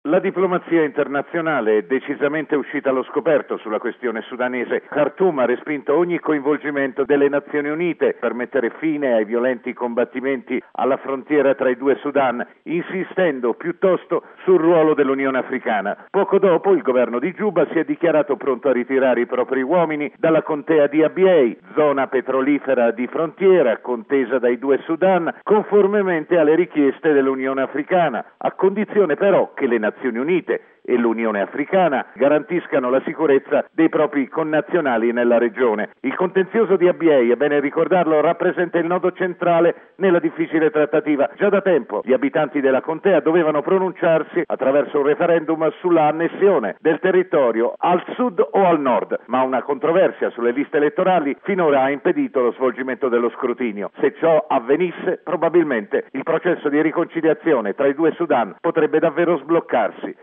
La diplomazia internazionale è decisamente uscita allo scoperto sulla questione sudanese. Khartoum ha respinto ogni coinvolgimento delle Nazioni Unite per mettere fine ai violenti combattimenti alla frontiera tra i due Sudan, insistendo piuttosto sul ruolo dell'Unione Africana. Poco dopo il governo di Giuba si è dichiarato pronto a ritirare i propri uomini dalla contea di Abyei, zona petrolifera di frontiera contesa dai due Sudan, conformemente alle richieste dell'Unione Africana, a condizione però che le Nazioni Unite e l'Unione Africana garantiscano la sicurezza dei propri connazionali nella regione. Il contenzioso di Abyei, è bene ricordarlo, rappresenta il nodo centrale nella difficile trattativa. Già da tempo gli abitanti della contea dovevano pronunciarsi attraverso un referendum sulla annessione del territorio al sud o al nord, ma una controversia sulle liste elettorali finora ha impedito lo svolgimento dello scrutinio. Se ciò avvenisse, probabilmente il processo di riconciliazione tra i due Sudan potrebbe davvero sbloccarsi.